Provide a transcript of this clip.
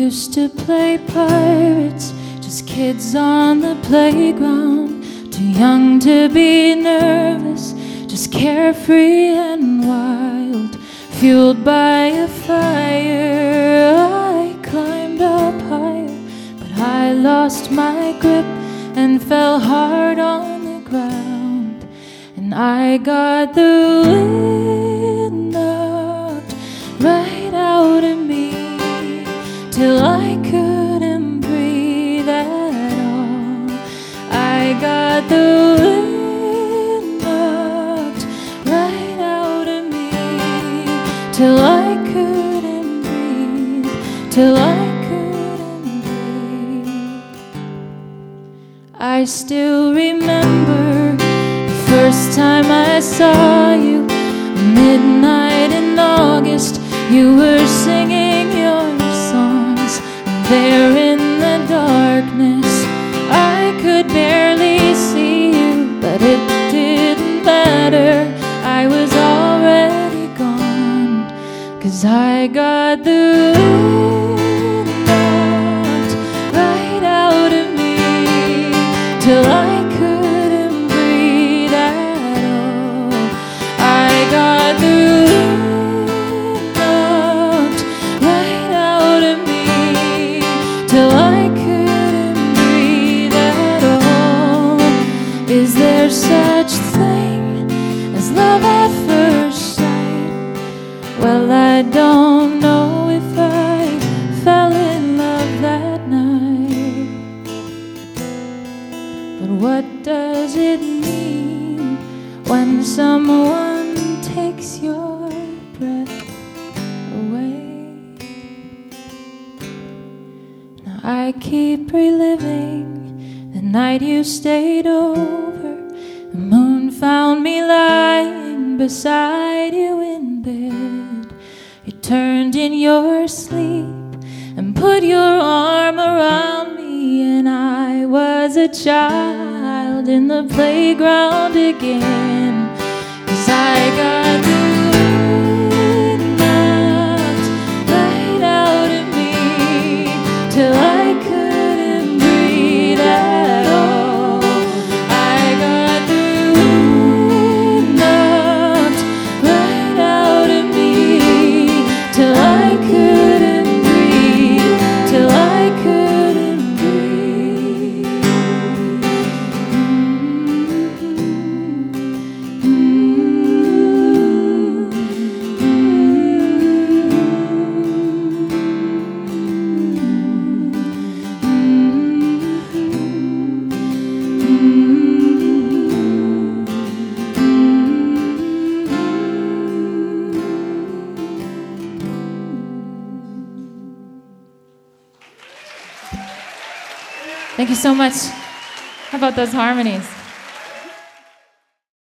used to play pirates, just kids on the playground, too young to be nervous, just carefree and wild. Fueled by a fire, I climbed up higher, but I lost my grip and fell hard on the ground. And I got the wind knocked right out of me till I couldn't breathe at all. I got the wind knocked right out of me till I couldn't breathe, till I couldn't breathe. I still remember the first time I saw you, midnight in August. You were singing your songs, and there in the darkness I could barely see you, but it didn't matter, I was already gone, 'cause I got the wind knocked right out of me till I couldn't breathe at all. I got the wind knocked right out of me till I couldn't breathe at all. Is there such thing as love at first sight? Well, I don't know if I fell in love that night. But what does it mean when someone takes your breath away? Now I keep reliving the night you stayed over. The moon found me lying beside you in bed. You turned in your sleep and put your arm around me, and I was a child in the playground again. 'Cause I got the wind knocked right out of me till I couldn't breathe at all. I got the wind knocked right out of me till I couldn't breathe, till I couldn't breathe. Thank you so much. How about those harmonies?